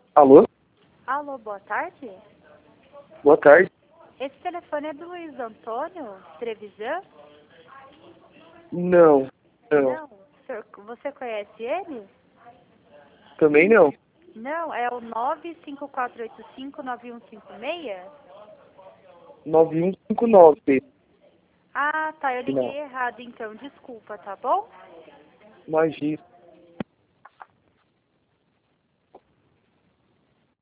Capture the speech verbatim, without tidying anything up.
Alô? Alô, boa tarde. Boa tarde. Esse telefone é do Luiz Antônio Trevisan? Não, não. Não. Senhor, você conhece ele? Também não. Não, é o nove cinco quatro oito cinco nove um cinco seis? nove um cinco nove. Ah, tá, eu Não. liguei errado então, desculpa, tá bom? Imagina.